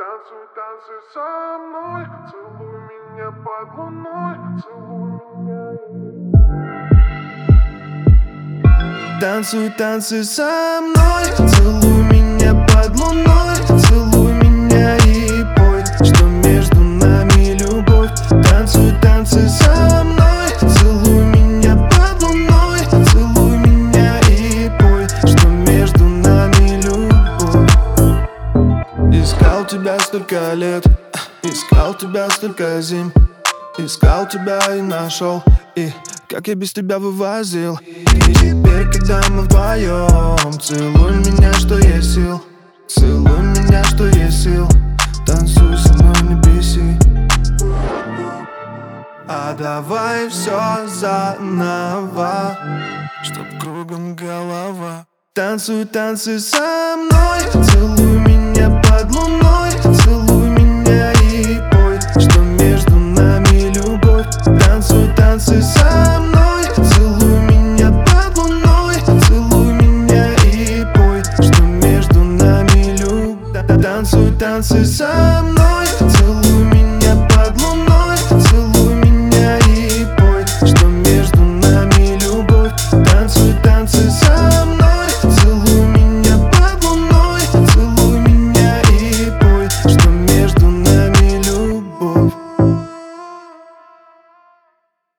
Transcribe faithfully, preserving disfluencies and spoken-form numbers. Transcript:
Танцуй, танцуй со мной, целуй меня под луной, целуй меня. Танцуй, танцуй со мной, целуй меня под луной, целуй меня и пой, что между нами любовь. Танцуй, танцуй со мной, целуй меня под луной, целуй меня и пой, что между нами любовь. Искал тебя столько лет, искал тебя столько зим, искал тебя и нашел, и как я без тебя вывозил. И теперь, когда мы вдвоем, целуй меня, что есть сил, целуй меня, что есть сил. Танцуй со мной, не беси. А давай все заново, чтоб кругом голова. Танцуй, танцуй со мной, целуй меня под луной, целуй меня и пой, что между нами любовь. Танцуй, танцуй со мной, целуй меня под луной, целуй меня и пой, что между нами любовь. Танцуй, танцуй со